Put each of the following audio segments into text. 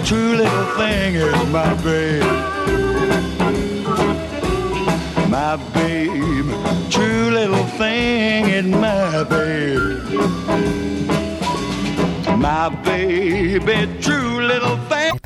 true little thing is my babe. My babe, true little thing is my babe. My baby, true little thing.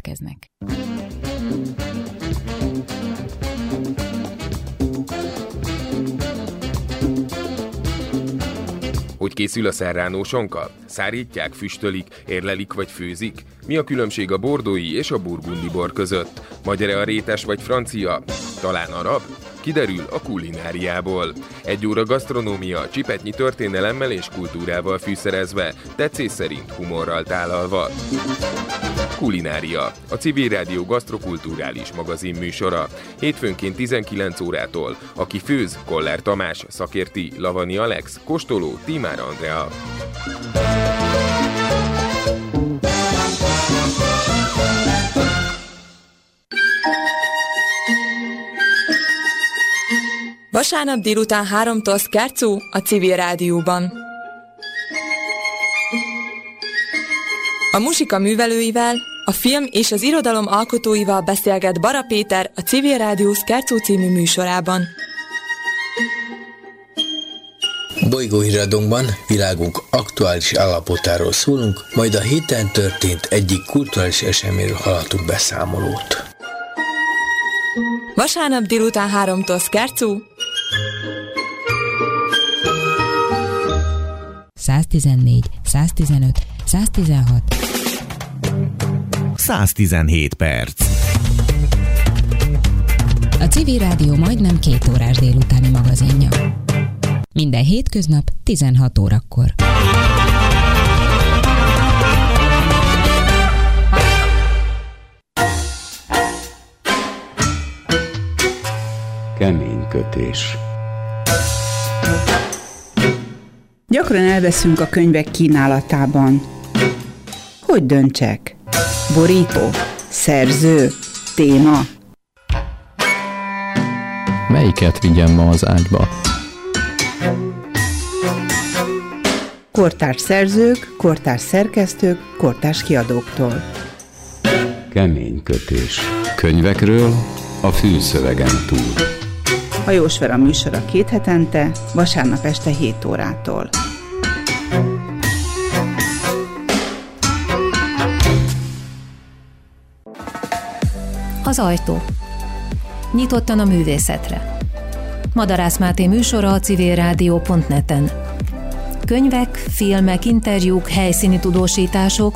Hogy készül a serrano sonka? Szárítják, füstölik, érlelik vagy főzik? Mi a különbség a bordói és a burgundi bor között? Magyar-e a rétes vagy francia? Talán arab? Kiderül a kulináriából. 1 óra gasztronómia, csipetnyi történelemmel és kultúrával fűszerezve, tetszés szerint humorral tálalva. Kulinária, a Civil Rádió gasztrokulturális magazin műsora. Hétfőnként 19 órától. Aki főz, Koller Tamás, szakérti, Lavani Alex, kóstoló, Tímár Andrea. Vasárnap délután 3-tól Szkárcú a Civil Rádióban. A muzsika művelőivel, a film és az irodalom alkotóival beszélget Bara Péter a Civil Rádió Szkárcú című műsorában. Bolygóhíradónkban világunk aktuális állapotáról szólunk, majd a héten történt egyik kulturális eseményről hallhatunk beszámolót. Vasárnap délután 3-tól Szkárcú. 114, 115, 116. 117 perc. A Civil Rádió majdnem 2 órás délutáni magazinja. Minden hétköznap 16 órakor. Keménykötés. Gyakran elveszünk a könyvek kínálatában. Hogy döntsek? Borító? Szerző? Téma? Melyiket vigyem ma az ágyba? Kortárs szerzők, kortárs szerkesztők, kortárs kiadóktól. Keménykötés. Könyvekről a fülszövegen túl. Hajós Vera műsora 2 hetente, vasárnap este 7 órától. Az ajtó. Nyitottan a művészetre. Madarász Máté műsora a civilrádió.net-en. Könyvek, filmek, interjúk, helyszíni tudósítások,